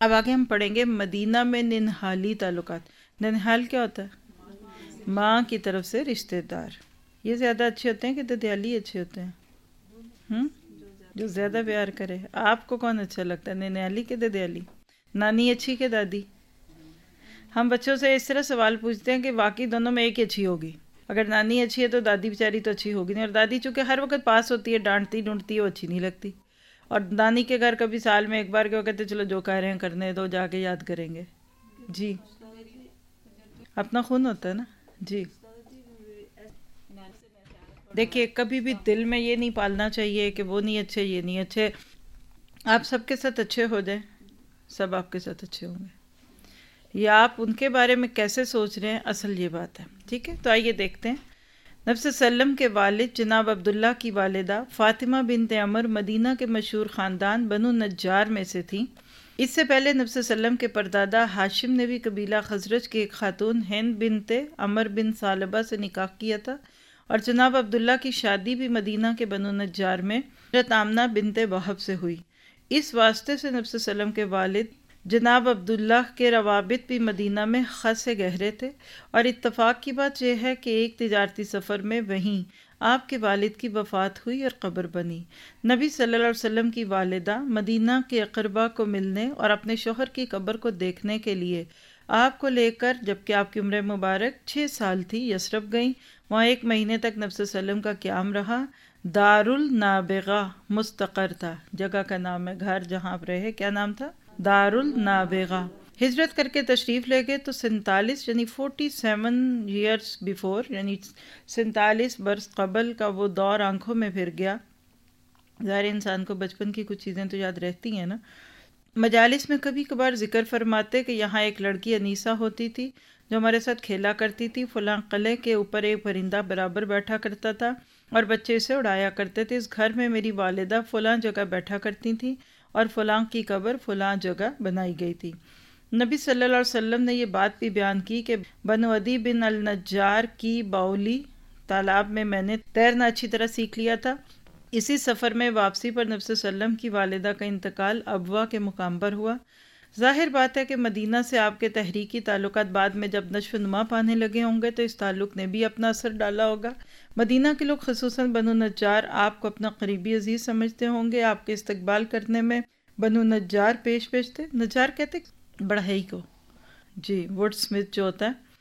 اب آگے ہم پڑھیں گے مدینہ میں ننہالی تعلقات. ننہال کیا ہوتا ہے؟ ماں کی طرف سے رشتہ دار. یہ زیادہ اچھے ہوتے ہیں کہ ددیالی اچھے ہوتے ہیں؟ جو زیادہ پیار کرے. آپ کو کون اچھا لگتا ہے، ننہالی کے ددیالی؟ نانی اچھی کہ دادی؟ ہم بچوں سے اس طرح سوال پوچھتے ہیں کہ واقعی دونوں میں ایک ہی اچھی ہوگی. اگر نانی اچھی ہے تو دادی بیچاری تو اچھی ہوگی نہیں، اور دادی چونکہ ہر وقت پاس ہوتی ہے، ڈانٹتی ڈونٹتی ہے، وہ اچھی نہیں لگتی. اور نانی کے گھر کبھی سال میں ایک بار کیا کہتے چلو جو کہہ رہے ہیں کرنے دو، جا کے یاد کریں گے. جی اپنا خون ہوتا ہے نا. جی دیکھیے کبھی بھی دل میں یہ نہیں پالنا چاہیے کہ وہ نہیں اچھے یہ نہیں اچھے. آپ سب کے ساتھ اچھے ہو جائیں، سب آپ کے ساتھ اچھے ہوں گے. یا آپ ان کے بارے میں کیسے سوچ رہے ہیں، اصل یہ بات ہے. ٹھیک ہے، تو آئیے دیکھتے ہیں. نبی صلی اللہ علیہ وسلم کے والد جناب عبداللہ کی والدہ فاطمہ بنت عمر مدینہ کے مشہور خاندان بنو نجار میں سے تھیں. اس سے پہلے نبی صلی اللہ علیہ وسلم کے پردادا ہاشم نے بھی قبیلہ خزرج کی ایک خاتون ہند بنت عمر بن ثعلبہ سے نکاح کیا تھا، اور جناب عبداللہ کی شادی بھی مدینہ کے بنو نجار میں حضرت آمنہ بنت وہب سے ہوئی. اس واسطے سے نبی صلی اللہ علیہ وسلم کے والد جناب عبداللہ کے روابط بھی مدینہ میں خاصے گہرے تھے. اور اتفاق کی بات یہ ہے کہ ایک تجارتی سفر میں وہیں آپ کے والد کی وفات ہوئی اور قبر بنی. نبی صلی اللہ علیہ وسلم کی والدہ مدینہ کے اقربا کو ملنے اور اپنے شوہر کی قبر کو دیکھنے کے لیے آپ کو لے کر، جبکہ آپ کی عمر مبارک 6 سال تھی، یثرب گئیں. وہاں 1 مہینے تک نبی صلی اللہ علیہ وسلم کا قیام رہا. دارالنابغہ مستقر تھا، جگہ کا نام ہے، گھر جہاں آپ رہے کیا نام تھا؟ دارالنابغہ. ہجرت کر کے تشریف لے گئے تو 47 یعنی 47 ایئرس بیفور، یعنی 47 برس قبل کا وہ دور آنکھوں میں پھر گیا. ظاہر انسان کو بچپن کی کچھ چیزیں تو یاد رہتی ہیں نا. مجالس میں کبھی کبھار ذکر فرماتے کہ یہاں ایک لڑکی انیسہ ہوتی تھی جو ہمارے ساتھ کھیلا کرتی تھی. فلاں قلعے کے اوپر ایک پرندہ برابر بیٹھا کرتا تھا اور بچے اسے اڑایا کرتے تھے. اس گھر میں میری والدہ فلاں جگہ بیٹھا کرتی تھیں اور فلاں کی قبر فلاں جگہ بنائی گئی تھی. نبی صلی اللہ علیہ وسلم نے یہ بات بھی بیان کی کہ بنو عدی بن النجار کی باولی تالاب میں میں نے تیرنا اچھی طرح سیکھ لیا تھا. اسی سفر میں واپسی پر نبی صلی اللہ علیہ وسلم کی والدہ کا انتقال ابوا کے مقام پر ہوا. ظاہر بات ہے کہ مدینہ سے آپ کے تحریکی تعلقات بعد میں جب نشو و نما پانے لگے ہوں گے تو اس تعلق نے بھی اپنا اثر ڈالا ہوگا. مدینہ کے لوگ خصوصاً بنو نجار آپ کو اپنا قریبی عزیز سمجھتے ہوں گے. آپ کے استقبال کرنے میں بنو نجار پیش تھے. نجار کہتے بڑھئی کو، جی ووڈ سمتھ جو ہوتا ہے.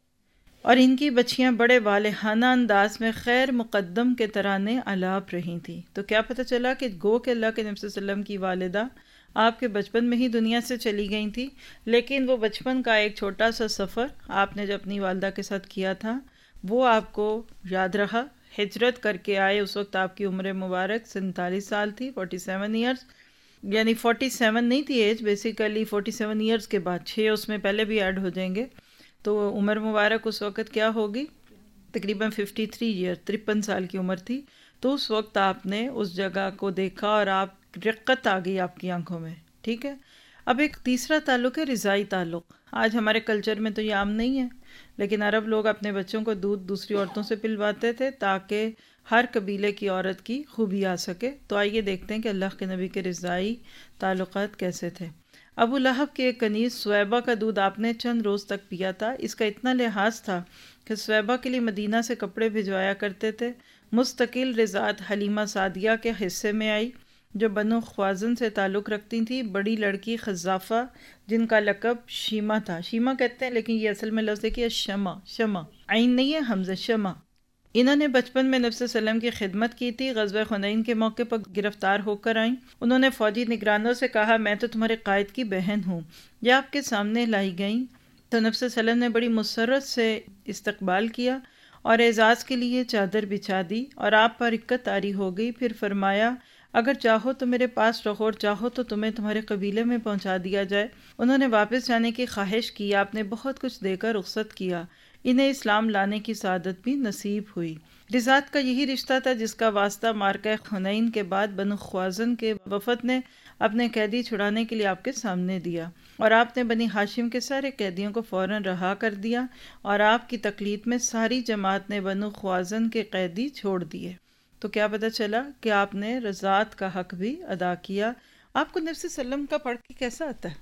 اور ان کی بچیاں بڑے والہانہ انداز میں خیر مقدم کے ترانے آلاپ رہی تھیں. تو کیا پتہ چلا کہ گو کہ اللہ کے نبی صلی اللہ علیہ وسلم کی والدہ آپ کے بچپن میں ہی دنیا سے چلی گئی تھی، لیکن وہ بچپن کا ایک چھوٹا سا سفر آپ نے جو اپنی والدہ کے ساتھ کیا تھا وہ آپ کو یاد رہا. ہجرت کر کے آئے، اس وقت آپ کی عمر مبارک 47 سال تھی، 47 ایئرس. یعنی 47 نہیں تھی ایج، بیسیکلی 47 ایئرس کے بعد 6 اس میں پہلے بھی ایڈ ہو جائیں گے تو عمر مبارک اس وقت کیا ہوگی؟ تقریباً 53 ایئر، 53 سال کی عمر تھی. تو اس وقت آپ نے اس جگہ کو دیکھا اور آپ رقت آ گئی آپ کی آنکھوں میں. ٹھیک ہے. اب ایک تیسرا تعلق ہے رضائی تعلق. آج ہمارے کلچر میں تو یہ عام نہیں ہے، لیکن عرب لوگ اپنے بچوں کو دودھ دوسری عورتوں سے پلواتے تھے تاکہ ہر قبیلے کی عورت کی خوبی آ سکے. تو آئیے دیکھتے ہیں کہ اللہ کے نبی کے رضائی تعلقات کیسے تھے. ابو لہب کے ایک کنیز سویبہ کا دودھ آپ نے چند روز تک پیا تھا. اس کا اتنا لحاظ تھا کہ سویبہ کے لیے مدینہ سے کپڑے بھجوایا کرتے تھے. مستقل رضاعت حلیمہ سعدیہ کے حصے میں آئی جو بنو خوازن سے تعلق رکھتی تھی. بڑی لڑکی خزافہ جن کا لقب شیمہ تھا. شیمہ کہتے ہیں لیکن یہ اصل میں لفظ ہے کہ شمع عین نہیں ہے، حمزہ شمع. انہوں نے بچپن میں نبی صلی اللہ علیہ وسلم کی خدمت کی تھی. غزوہ حنین کے موقع پر گرفتار ہو کر آئیں. انہوں نے فوجی نگرانوں سے کہا میں تو تمہارے قائد کی بہن ہوں. یہ آپ کے سامنے لائی گئیں تو نبی صلی اللہ علیہ وسلم نے بڑی مسرت سے استقبال کیا اور اعزاز کے لیے چادر بچھا دی اور آپ پر رقت طاری ہو گئی. پھر فرمایا اگر چاہو تو میرے پاس رہو اور چاہو تو تمہیں تمہارے قبیلے میں پہنچا دیا جائے. انہوں نے واپس جانے کی خواہش کی. آپ نے بہت کچھ دے کر رخصت کیا. انہیں اسلام لانے کی سعادت بھی نصیب ہوئی. رضاعت کا یہی رشتہ تھا جس کا واسطہ مارکہ حنین کے بعد بنو خوازن کے وفد نے اپنے قیدی چھڑانے کے لیے آپ کے سامنے دیا اور آپ نے بنی ہاشم کے سارے قیدیوں کو فوراً رہا کر دیا اور آپ کی تقلید میں ساری جماعت نے بنو خوازن کے قیدی چھوڑ دیے. تو کیا پتہ چلا کہ آپ نے رضاعت کا حق بھی ادا کیا. آپ کو نبی صلی اللہ علیہ وسلم کا پڑھ کے کیسا آتا ہے؟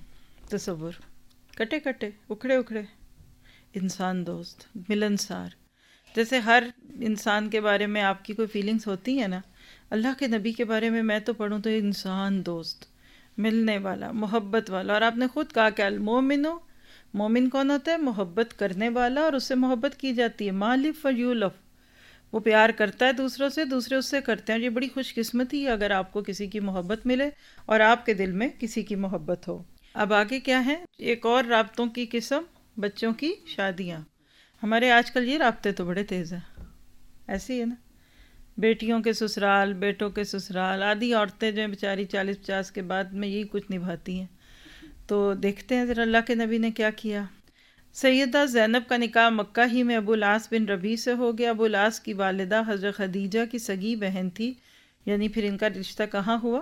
تصور، کٹے کٹے، اکھڑے اکھڑے، انسان دوست، ملنسار. جیسے ہر انسان کے بارے میں آپ کی کوئی فیلنگز ہوتی ہیں نا، اللہ کے نبی کے بارے میں تو پڑھوں تو انسان دوست، ملنے والا، محبت والا. اور آپ نے خود کہا کہ المومن، مومن کون ہوتا ہے؟ محبت کرنے والا، اور اس سے محبت کی جاتی ہے. مالف فار یو لو، وہ پیار کرتا ہے دوسروں سے، دوسرے اس سے کرتے ہیں. یہ بڑی خوش قسمتی ہے اگر آپ کو کسی کی محبت ملے اور آپ کے دل میں کسی کی محبت ہو. اب آگے کیا ہے؟ ایک اور رابطوں کی قسم، بچوں کی شادیاں. ہمارے آج کل یہ رابطے تو بڑے تیز ہیں، ایسے ہی ہے نا، بیٹیوں کے سسرال، بیٹوں کے سسرال. آدھی عورتیں جو ہیں بیچاری 40-50 کے بعد میں یہی کچھ نبھاتی ہیں. تو دیکھتے ہیں ذرا اللہ کے نبی نے کیا کیا. سیدہ زینب کا نکاح مکہ ہی میں ابو العاص بن ربیع سے ہو گیا. ابو العاص کی والدہ حضرت خدیجہ کی سگی بہن تھی، یعنی پھر ان کا رشتہ کہاں ہوا؟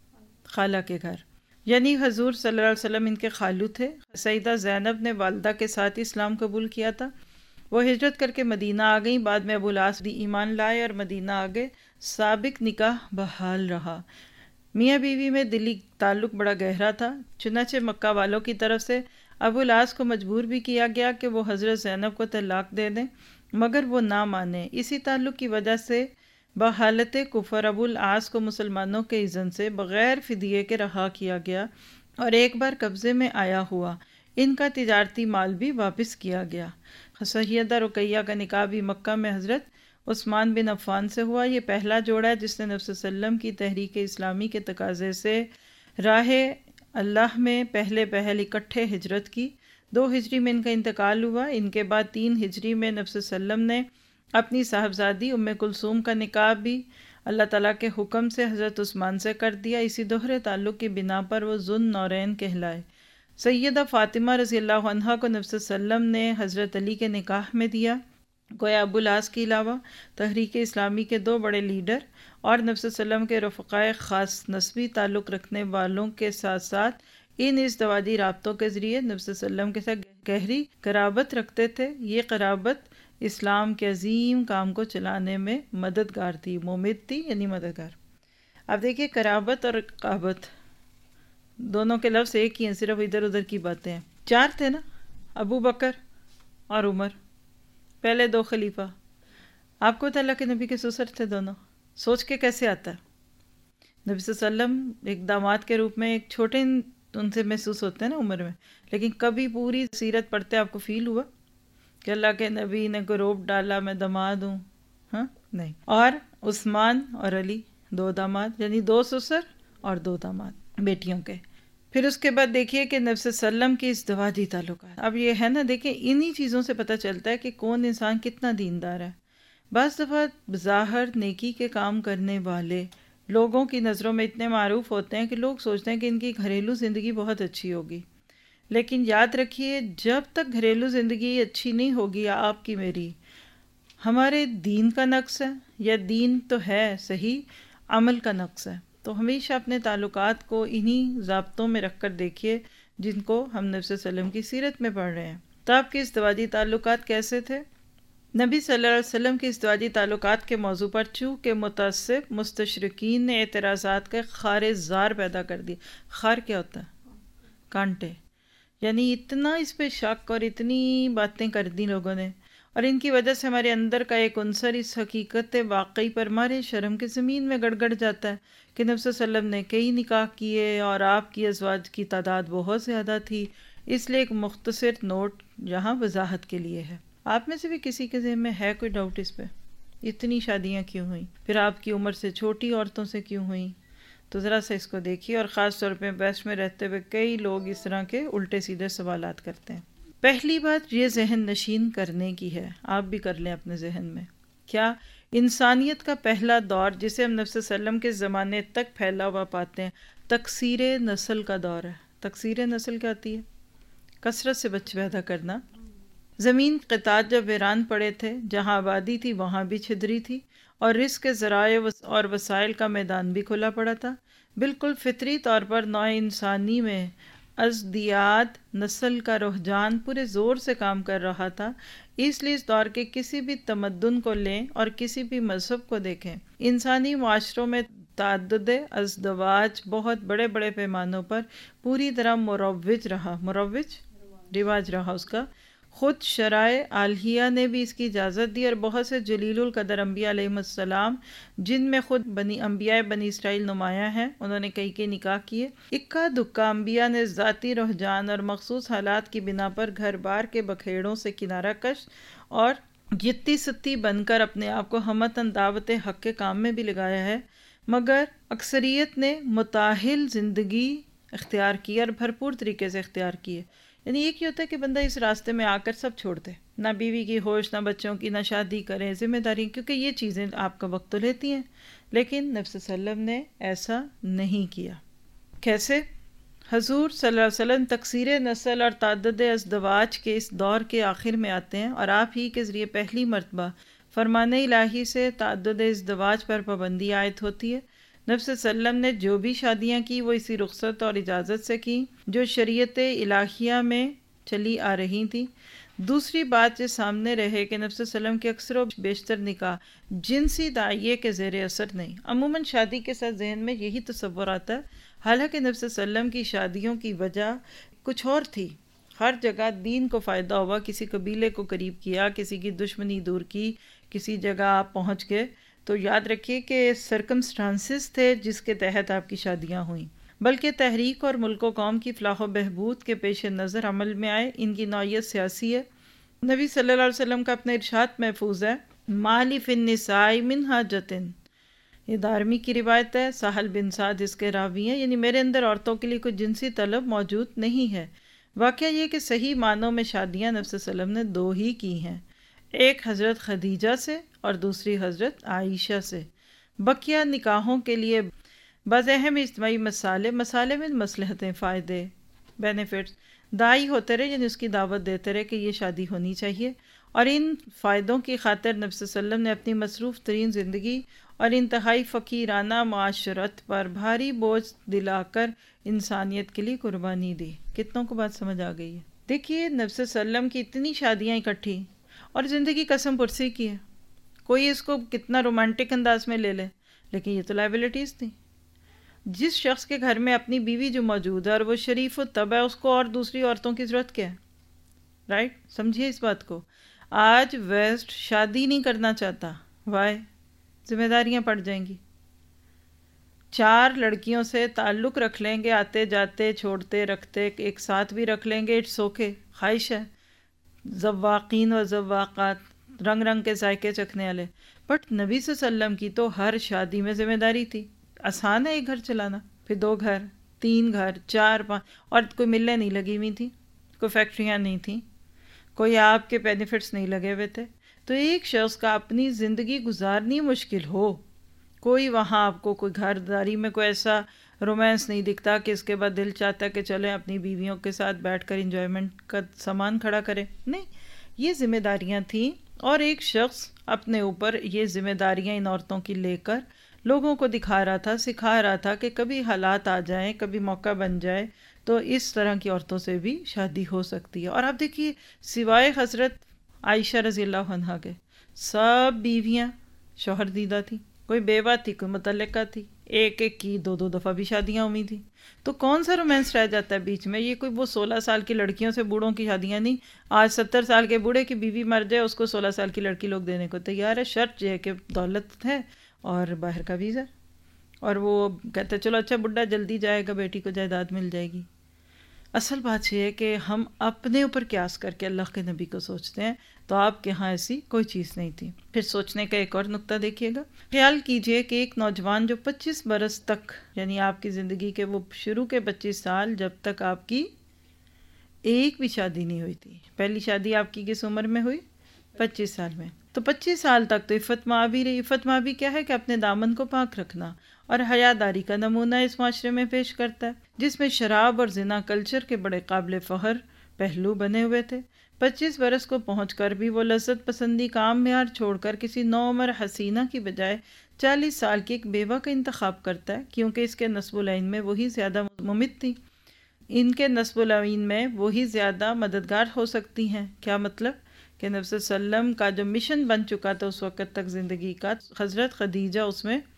خالہ کے گھر، یعنی حضور صلی اللہ علیہ وسلم ان کے خالو تھے. سیدہ زینب نے والدہ کے ساتھ اسلام قبول کیا تھا. وہ ہجرت کر کے مدینہ آ گئیں. بعد میں ابو العاص بھی ایمان لائے اور مدینہ آ گئے. سابق نکاح بحال رہا. میاں بیوی میں دلی تعلق بڑا گہرا تھا. چنانچہ مکہ والوں کی طرف سے ابو العاص کو مجبور بھی کیا گیا کہ وہ حضرت زینب کو طلاق دے دیں، مگر وہ نہ مانے. اسی تعلق کی وجہ سے بحالت کفر ابو العاص کو مسلمانوں کے اذن سے بغیر فدیے کے رہا کیا گیا اور ایک بار قبضے میں آیا ہوا. ان کا تجارتی مال بھی واپس کیا گیا. سیدہ رقیہ کا نکاح بھی مکہ میں حضرت عثمان بن عفان سے ہوا. یہ پہلا جوڑا ہے جس نے نبی صلی اللہ علیہ وسلم کی تحریک اسلامی کے تقاضے سے راہ اللہ میں پہل اکٹھے ہجرت کی. 2 ہجری میں ان کا انتقال ہوا. ان کے بعد 3 ہجری میں نبی صلی اللہ علیہ وسلم نے اپنی صاحبزادی ام کلثوم کا نکاح بھی اللہ تعالیٰ کے حکم سے حضرت عثمان سے کر دیا. اسی دوہرے تعلق کی بنا پر وہ ذو النورین کہلائے. سیدہ فاطمہ رضی اللہ عنہا کو نبی صلی اللہ علیہ وسلم نے حضرت علی کے نکاح میں دیا. گویا ابو العاص کے علاوہ تحریک اسلامی کے 2 بڑے لیڈر اور نبی صلی اللہ علیہ وسلم کے رفقائے خاص نسبی تعلق رکھنے والوں کے ساتھ ساتھ ان ازدواجی رابطوں کے ذریعے نبی صلی اللہ علیہ وسلم کے ساتھ گہری قرابت رکھتے تھے. یہ قرابت اسلام کے عظیم کام کو چلانے میں مددگار تھی. مومد تھی یعنی مددگار. اب دیکھیے قرابت اور رقابت دونوں کے لفظ ایک ہی ہیں، صرف ادھر ادھر کی باتیں ہیں. 4 تھے نا، ابو بکر اور عمر، پہلے 2 خلیفہ. آپ کو تو اللہ کے نبی کے سسر تھے دونوں. سوچ کے کیسے آتا ہے؟ نبی صلی اللہ علیہ وسلم ایک داماد کے روپ میں ایک چھوٹے ان سے محسوس ہوتے ہیں نا عمر میں، لیکن کبھی پوری سیرت پڑھتے آپ کو فیل ہوا کہ اللہ کے نبی نے کوئی روپ ڈالا میں داماد ہوں؟ ہاں نہیں. اور عثمان اور علی 2 داماد، یعنی 2 سسر اور 2 داماد بیٹیوں کے. پھر اس کے بعد دیکھیے کہ نبی صلی اللہ علیہ وسلم کی ازدواجی تعلقات. اب یہ ہے نا، دیکھیں انہی چیزوں سے پتہ چلتا ہے کہ کون انسان کتنا دیندار ہے. بعض دفعہ بظاہر نیکی کے کام کرنے والے لوگوں کی نظروں میں اتنے معروف ہوتے ہیں کہ لوگ سوچتے ہیں کہ ان کی گھریلو زندگی بہت اچھی ہوگی. لیکن یاد رکھیے جب تک گھریلو زندگی اچھی نہیں ہوگی، آپ کی میری، ہمارے دین کا نقص ہے، یا دین تو ہے صحیح، عمل کا نقص ہے. تو ہمیشہ اپنے تعلقات کو انہی ضابطوں میں رکھ کر دیکھیے جن کو ہم نبی صلی اللہ علیہ وسلم کی سیرت میں پڑھ رہے ہیں. تو آپ کے ازدواجی تعلقات کیسے تھے؟ نبی صلی اللہ علیہ وسلم کے ازدواجی تعلقات کے موضوع پر چونکہ متعصب مستشرقین نے اعتراضات کا خار زار پیدا کر دی. خار کیا ہوتا ہے؟ کانٹے. یعنی اتنا اس پہ شک اور اتنی باتیں کر دی لوگوں نے، اور ان کی وجہ سے ہمارے اندر کا ایک عنصر اس حقیقت واقعی پر مارے شرم کے زمین میں گڑ گڑ جاتا ہے کہ نبی صلی اللہ علیہ وسلم نے کئی نکاح کیے اور آپ کی ازواج کی تعداد بہت زیادہ تھی. اس لیے ایک مختصر نوٹ یہاں وضاحت کے لیے ہے. آپ میں سے بھی کسی کے ذہن میں ہے کوئی ڈاؤٹ اس پہ؟ اتنی شادیاں کیوں ہوئیں؟ پھر آپ کی عمر سے چھوٹی عورتوں سے کیوں ہوئیں؟ تو ذرا سا اس کو دیکھیے. اور خاص طور پہ ویسٹ میں رہتے ہوئے کئی لوگ اس طرح کے الٹے سیدھے سوالات کرتے ہیں. پہلی بات یہ ذہن نشین کرنے کی ہے، آپ بھی کر لیں اپنے ذہن میں. کیا؟ انسانیت کا پہلا دور جسے ہم نبی صلی اللہ علیہ وسلم کے زمانے تک پھیلا ہوا پاتے ہیں، تکثیر نسل کا دور ہے. تکثیر نسل کیا ہوتی ہے؟ کثرت سے بچے پیدا کرنا. زمین قطعات جب ویران پڑے تھے، جہاں آبادی تھی وہاں بھی چھدری تھی، اور رزق کے ذرائع اور وسائل کا میدان بھی کھلا پڑا تھا. بالکل فطری طور پر نوع انسانی میں ازدیاد نسل کا رجحان پورے زور سے کام کر رہا تھا. اس لیے اس دور کے کسی بھی تمدن کو لیں اور کسی بھی مذہب کو دیکھیں، انسانی معاشروں میں تعدد ازدواج بہت بڑے بڑے پیمانوں پر پوری طرح مروج رواج رہا اس کا. خود شرائع الہیہ نے بھی اس کی اجازت دی، اور بہت سے جلیل القدر انبیاء علیہم السلام جن میں خود انبیاء بنی اسرائیل نمایاں ہیں، انہوں نے کئی نکاح کیے. اکا دکا انبیاء نے ذاتی رجحان اور مخصوص حالات کی بنا پر گھر بار کے بکھیڑوں سے کنارہ کش اور جتی ستی بن کر اپنے آپ کو ہمتاً دعوت حق کے کام میں بھی لگایا ہے، مگر اکثریت نے متاہل زندگی اختیار کی اور بھرپور طریقے سے اختیار کی ہے. یعنی یہ کیا ہوتا ہے کہ بندہ اس راستے میں آ کر سب چھوڑ دے، نہ بیوی کی ہوش، نہ بچوں کی، نہ شادی کریں، ذمہ داری، کیونکہ یہ چیزیں آپ کا وقت تو لیتی ہیں. لیکن نبی صلی اللہ علیہ وسلم نے ایسا نہیں کیا. کیسے؟ حضور صلی اللہ علیہ وسلم تکثیر نسل اور تعدد ازدواج کے اس دور کے آخر میں آتے ہیں، اور آپ ہی کے ذریعے پہلی مرتبہ فرمان الہی سے تعدد ازدواج پر پابندی عائد ہوتی ہے. نبی صلی اللہ علیہ وسلم نے جو بھی شادیاں کی وہ اسی رخصت اور اجازت سے کی جو شریعت الہیہ میں چلی آ رہی تھی. دوسری بات یہ سامنے رہے کہ نبی صلی اللہ علیہ وسلم کے اکثر و بیشتر نکاح جنسی داعیے کے زیر اثر نہیں. عموماً شادی کے ساتھ ذہن میں یہی تصور آتا ہے، حالانکہ نبی صلی اللہ علیہ وسلم کی شادیوں کی وجہ کچھ اور تھی. ہر جگہ دین کو فائدہ ہوا، کسی قبیلے کو قریب کیا، کسی کی دشمنی دور کی، کسی جگہ آپ پہنچ گئے. تو یاد رکھیے کہ سرکمسٹانسز تھے جس کے تحت آپ کی شادیاں ہوئیں، بلکہ تحریک اور ملک و قوم کی فلاح و بہبود کے پیش نظر عمل میں آئے. ان کی نوعیت سیاسی ہے. نبی صلی اللہ علیہ وسلم کا اپنا ارشاد محفوظ ہے، مالی فی النساء من حاجتن. یہ دارمی کی روایت ہے، سہل بن سعد اس کے راوی ہیں. یعنی میرے اندر عورتوں کے لیے کوئی جنسی طلب موجود نہیں ہے. واقعہ یہ کہ صحیح معنوں میں شادیاں نبی صلی اللہ علیہ وسلم نے 2 ہی کی ہیں، ایک حضرت خدیجہ سے اور دوسری حضرت عائشہ سے. بقیہ نکاحوں کے لیے بعض اہم اجتماعی مسالے میں مصلحتیں، فائدے، بینیفٹس داعی ہوتے رہے، یعنی اس کی دعوت دیتے رہے کہ یہ شادی ہونی چاہیے. اور ان فائدوں کی خاطر نبی صلی اللہ علیہ وسلم نے اپنی مصروف ترین زندگی اور انتہائی فقیرانہ معاشرت پر بھاری بوجھ دلا کر انسانیت کے لیے قربانی دی. کتنوں کو بات سمجھ آ گئی ہے؟ دیکھیے نبی صلی اللہ علیہ وسلم کی اتنی شادیاں اکٹھی اور زندگی قسم پرسی کی ہے. کوئی اس کو کتنا رومانٹک انداز میں لے لے، لیکن یہ تو لائبلٹیز تھیں. جس شخص کے گھر میں اپنی بیوی جو موجود ہے اور وہ شریف و طبع ہے، اس کو اور دوسری عورتوں کی ضرورت کیا ہے؟ رائٹ؟ سمجھیے اس بات کو. آج ویسٹ شادی نہیں کرنا چاہتا. وائے؟ ذمہ داریاں پڑ جائیں گی. 4 لڑکیوں سے تعلق رکھ لیں گے، آتے جاتے چھوڑتے رکھتے، ایک ساتھ بھی رکھ لیں گے، اٹس اوکے، خواہش ہے. ذواقین و ذواقات، رنگ رنگ کے ذائقے چکھنے والے. بٹ نبی صلی اللہ علیہ وسلم کی تو ہر شادی میں ذمہ داری تھی. آسان ہے ایک گھر چلانا، پھر 2 گھر، 3 گھر، 4 5، اور کوئی ملیں نہیں لگی ہوئی تھی، کوئی فیکٹریاں نہیں تھیں، کوئی آپ کے بینیفٹس نہیں لگے ہوئے تھے. تو ایک شخص کا اپنی زندگی گزارنی مشکل ہو، کوئی وہاں آپ کو کوئی گھر داری میں کوئی ایسا رومانس نہیں دکھتا کہ اس کے بعد دل چاہتا ہے کہ چلیں اپنی بیویوں کے ساتھ بیٹھ کر انجوائمنٹ کا سامان کھڑا کریں. نہیں، یہ ذمہ داریاں تھیں، اور ایک شخص اپنے اوپر یہ ذمہ داریاں ان عورتوں کی لے کر لوگوں کو دکھا رہا تھا، سکھا رہا تھا کہ کبھی حالات آ جائیں، کبھی موقع بن جائے تو اس طرح کی عورتوں سے بھی شادی ہو سکتی ہے. اور آپ دیکھیے سوائے حضرت عائشہ رضی اللہ عنہا کے سب بیویاں شوہر دیدہ تھیں. کوئی بیوہ تھی، کوئی مطلقہ تھی، ایک کی 2 دفعہ بھی شادیاں ہوئی تھیں. تو کون سا رومانس رہ جاتا ہے بیچ میں؟ یہ کوئی وہ 16 سال کی لڑکیوں سے بوڑھوں کی شادیاں نہیں. آج 70 سال کے بوڑھے کی بیوی مر جائے، اس کو 16 سال کی لڑکی لوگ دینے کو تیار ہے. شرط یہ ہے کہ دولت ہے اور باہر کا ویزا، اور وہ کہتے چلو اچھا بڈھا جلدی جائے گا، بیٹی کو جائیداد مل جائے گی. اصل بات یہ ہے کہ ہم اپنے اوپر قیاس کر کے اللہ کے نبی کو سوچتے ہیں، تو آپ کے ہاں ایسی کوئی چیز نہیں تھی. پھر سوچنے کا ایک اور نقطہ دیکھیے گا. خیال کیجئے کہ ایک نوجوان جو 25 برس تک، یعنی آپ کی زندگی کے وہ شروع کے 25 سال جب تک آپ کی ایک بھی شادی نہیں ہوئی تھی. پہلی شادی آپ کی کس عمر میں ہوئی؟ 25 سال میں. تو 25 سال تک تو عفت مآبی رہی. عفت مآبی کیا ہے؟ کہ اپنے دامن کو پاک رکھنا، اور حیاداری کا نمونہ اس معاشرے میں پیش کرتا ہے جس میں شراب اور زنا کلچر کے بڑے قابل فخر پہلو بنے ہوئے تھے. 25 برس کو پہنچ کر بھی وہ لذت پسندی کا عام معیار چھوڑ کر کسی نوعمر حسینہ کی بجائے 40 سال کی ایک بیوہ کا انتخاب کرتا ہے، کیونکہ اس کے نسب العین میں وہی زیادہ ممت تھی. ان کے نسب العین میں وہی زیادہ مددگار ہو سکتی ہیں. کیا مطلب؟ کہ نبی صلی اللہ علیہ وسلم کا جو مشن بن چکا تھا اس وقت تک زندگی کا، حضرت خدیجہ اس میں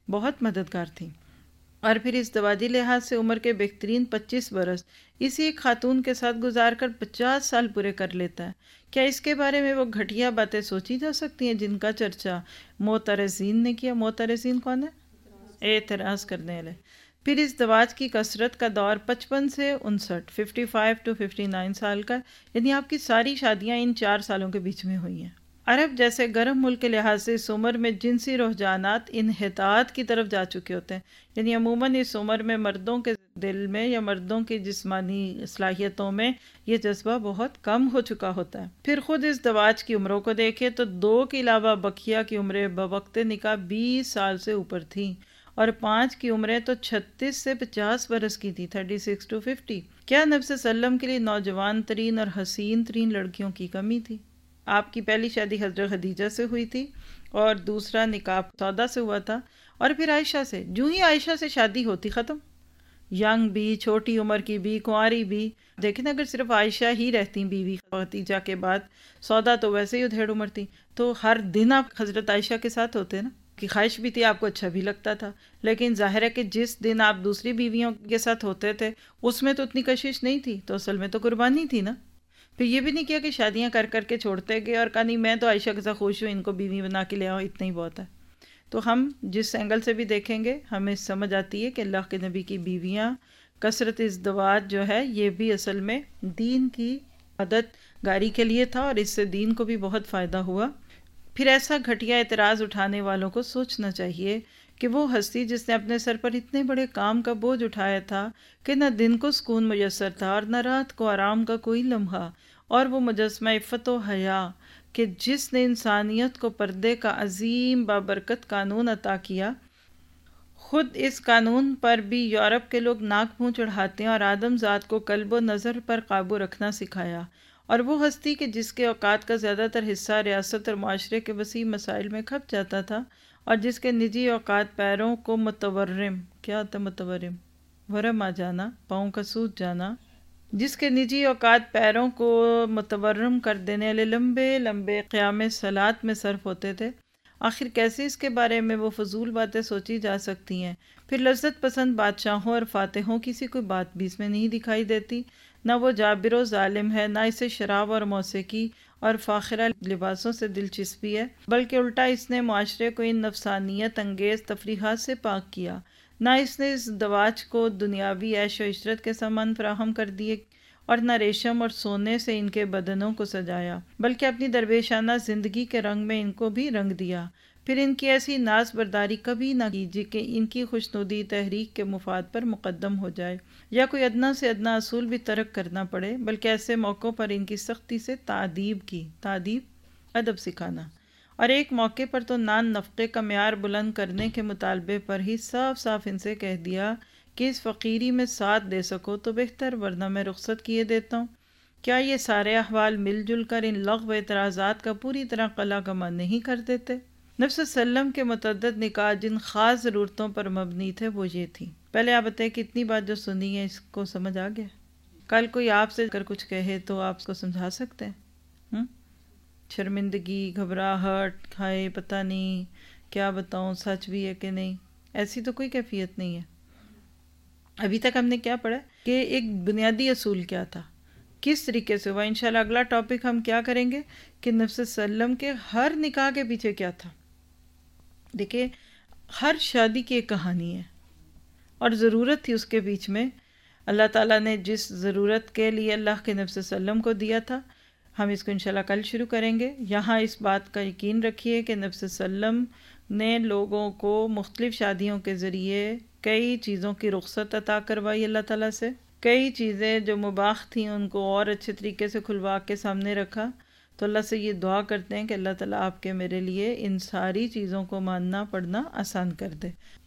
بہت مددگار تھیں، اور پھر اس ازدواجی لحاظ سے عمر کے بہترین 25 برس اسی ایک خاتون کے ساتھ گزار کر 50 سال پورے کر لیتا ہے۔ کیا اس کے بارے میں وہ گھٹیا باتیں سوچی جا سکتی ہیں جن کا چرچا معترضین نے کیا؟ معترضین کون ہے؟ اعتراض کرنے والے۔ پھر اس ازدواج کی کثرت کا دور 55 سے 59، 55 to 59 سال کا، یعنی آپ کی ساری شادیاں ان 4 سالوں کے بیچ میں ہوئی ہیں۔ عرب جیسے گرم ملک کے لحاظ سے اس عمر میں جنسی رجحانات انحطاط کی طرف جا چکے ہوتے ہیں، یعنی عموماً اس عمر میں مردوں کے دل میں یا مردوں کی جسمانی صلاحیتوں میں یہ جذبہ بہت کم ہو چکا ہوتا ہے۔ پھر خود اس ازدواج کی عمروں کو دیکھیں تو 2 کے علاوہ بقیہ کی عمریں بوقت نکاح 20 سال سے اوپر تھیں، اور 5 کی عمریں تو 36 سے 50 برس کی تھی، 36 to 50۔ کیا نبی صلی اللہ علیہ وسلم کے لیے نوجوان ترین اور حسین ترین لڑکیوں کی کمی تھی؟ آپ کی پہلی شادی حضرت خدیجہ سے ہوئی تھی، اور دوسرا نکاح سودا سے ہوا تھا، اور پھر عائشہ سے۔ جو ہی عائشہ سے شادی ہوتی ختم، ینگ بھی، چھوٹی عمر کی بھی، کنواری بھی۔ دیکھیں نا، اگر صرف عائشہ ہی رہتی بیوی خدیجہ کے بعد، سودا تو ویسے ہی ادھیڑ عمر تھی، تو ہر دن آپ حضرت عائشہ کے ساتھ ہوتے نا، کی خواہش بھی تھی، آپ کو اچھا بھی لگتا تھا، لیکن ظاہر ہے کہ جس دن آپ دوسری بیویوں کے ساتھ ہوتے تھے اس میں تو اتنی کشش نہیں تھی، تو اصل میں تو قربانی تھی نا۔ پھر یہ بھی نہیں کیا کہ شادیاں کر کر کے چھوڑتے گئے اور کہا نہیں میں تو عائشہ کے ساتھ خوش ہوں، ان کو بیوی بنا کے لے آؤ، اتنا ہی بہت ہے۔ تو ہم جس اینگل سے بھی دیکھیں گے ہمیں سمجھ آتی ہے کہ اللہ کے نبی کی بیویاں، کثرت ازدواج جو ہے یہ بھی اصل میں دین کی مدد گاری کے لیے تھا، اور اس سے دین کو بھی بہت فائدہ ہوا۔ پھر ایسا گھٹیا اعتراض اٹھانے والوں کو سوچنا چاہیے کہ وہ ہستی جس نے اپنے سر پر اتنے بڑے کام کا بوجھ اٹھایا تھا کہ نہ دن کو سکون میسر تھا اور نہ رات کو آرام کا کوئی لمحہ، اور وہ مجسمہ عفت و حیا کہ جس نے انسانیت کو پردے کا عظیم بابرکت قانون عطا کیا، خود اس قانون پر بھی یورپ کے لوگ ناک منہ چڑھاتے ہیں، اور آدم ذات کو قلب و نظر پر قابو رکھنا سکھایا۔ اور وہ ہستی کہ جس کے اوقات کا زیادہ تر حصہ ریاست اور معاشرے کے وسیع مسائل میں کھپ جاتا تھا، اور جس کے نجی اوقات پیروں کو متورم، کیا ہوتا ہے متورم؟ ورم آ جانا، پاؤں کا سوج جانا، جس کے نجی اوقات پیروں کو متورم کر دینے والے لمبے لمبے قیام صلات میں صرف ہوتے تھے، آخر کیسے اس کے بارے میں وہ فضول باتیں سوچی جا سکتی ہیں؟ پھر لذت پسند بادشاہوں اور فاتحوں کی سی کوئی بات بھی اس میں نہیں دکھائی دیتی، نہ وہ جابر و ظالم ہے، نہ اسے شراب اور موسیقی اور فاخرہ لباسوں سے دلچسپی ہے، بلکہ الٹا اس نے معاشرے کو ان نفسانیت انگیز تفریحات سے پاک کیا۔ نہ اس نے اس ازدواج کو دنیاوی عیش و عشرت کے سامان فراہم کر دیے، اور نہ ریشم اور سونے سے ان کے بدنوں کو سجایا، بلکہ اپنی درویشانہ زندگی کے رنگ میں ان کو بھی رنگ دیا۔ پھر ان کی ایسی ناز برداری کبھی نہ کیجیے کہ ان کی خوشنودی تحریک کے مفاد پر مقدم ہو جائے، یا کوئی ادنا سے ادنا اصول بھی ترک کرنا پڑے، بلکہ ایسے موقعوں پر ان کی سختی سے تعدیب کی، تعدیب ادب سکھانا، اور ایک موقع پر تو نان نفقے کا معیار بلند کرنے کے مطالبے پر ہی صاف صاف ان سے کہہ دیا کہ اس فقیری میں ساتھ دے سکو تو بہتر، ورنہ میں رخصت کیے دیتا ہوں۔ کیا یہ سارے احوال مل جل کر ان لغو اعتراضات کا پوری طرح قلع کما نہیں کر دیتے؟ نبی صلی اللہ علیہ وسلم کے متعدد نکاح جن خاص ضرورتوں پر مبنی تھے وہ یہ تھی۔ پہلے آپ بتائیں کہ اتنی بات جو سنی ہے اس کو سمجھ آ گیا؟ کل کوئی آپ سے اگر کچھ کہے تو آپ اس کو سمجھا سکتے ہیں؟ شرمندگی، گھبراہٹ، کھائے پتہ نہیں کیا بتاؤں، سچ بھی ہے کہ نہیں، ایسی تو کوئی کیفیت نہیں ہے۔ ابھی تک ہم نے کیا پڑھا کہ ایک بنیادی اصول کیا تھا، کس طریقے سے ہوا۔ انشاءاللہ اگلا ٹاپک ہم کیا کریں گے کہ نبی صلی اللہ علیہ وسلم کے ہر نکاح کے پیچھے کیا تھا۔ دیکھیں، ہر شادی کی ایک کہانی ہے اور ضرورت تھی اس کے بیچ میں۔ اللہ تعالیٰ نے جس ضرورت کے لیے اللہ کے نبی صلی اللہ علیہ وسلم کو دیا تھا، ہم اس کو انشاءاللہ کل شروع کریں گے۔ یہاں اس بات کا یقین رکھیے کہ نبی صلی اللہ علیہ وسلم نے لوگوں کو مختلف شادیوں کے ذریعے کئی چیزوں کی رخصت عطا کروائی اللہ تعالیٰ سے، کئی چیزیں جو مباح تھیں ان کو اور اچھے طریقے سے کھلوا کے سامنے رکھا۔ تو اللہ سے یہ دعا کرتے ہیں کہ اللہ تعالیٰ آپ کے میرے لیے ان ساری چیزوں کو ماننا پڑھنا آسان کر دے۔